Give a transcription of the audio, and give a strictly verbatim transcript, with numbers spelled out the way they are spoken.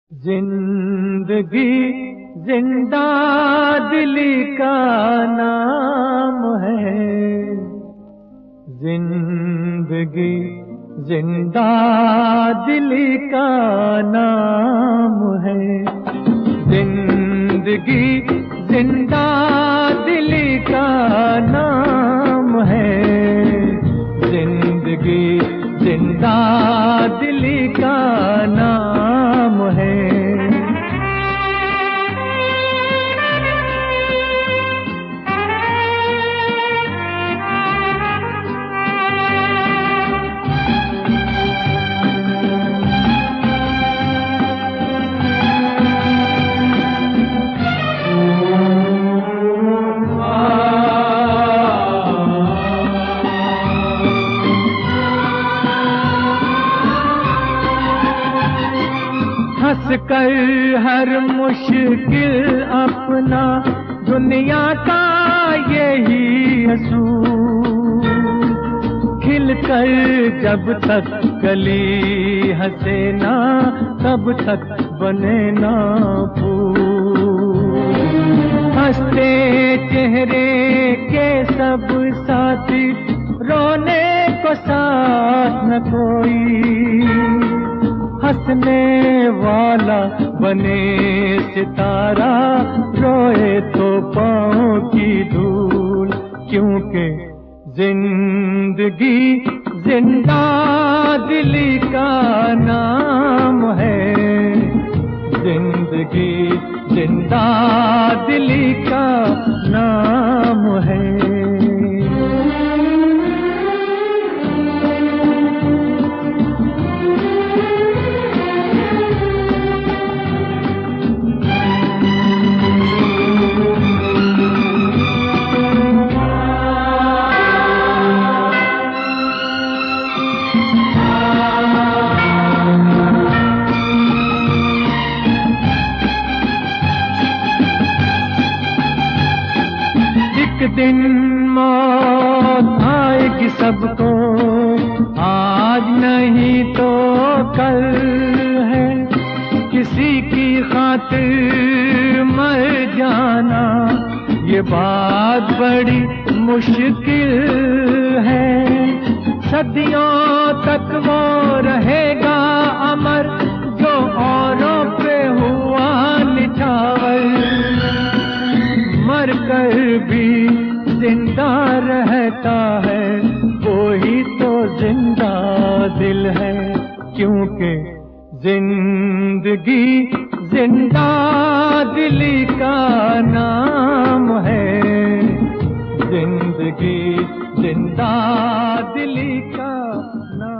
जिंदगी जिंदा दिली का नाम है। जिंदगी जिंदा दिली का नाम है। जिंदगी जिंदा दिली का नाम है। जिंदगी जिंदा दिली का नाम है। हंस कर हर मुश्किल अपना दुनिया का यही असूल। खिल कर जब तक कली हंसे ना तब तक बने ना फूल। हंसते चेहरे के सब साथी रोने को साथ न कोई। हंसने वाला बने सितारा रोए तो पाँव की धूल। क्योंकि जिंदगी जिंदा दिली का नाम है। जिंदगी जिंदा दिली का नाम है। एक दिन मौत आएगी सबको, आज नहीं तो कल है। किसी की खातिर मर जाना ये बात बड़ी मुश्किल है। सदियों तक वो रहेगा अमर जो औरों पे हुआ निछावर। मर कर भी जिंदा रहता है वो ही तो जिंदा दिल है। क्योंकि जिंदगी जिंदा दिली का नाम है। जिंदगी जिंदा दिली का नाम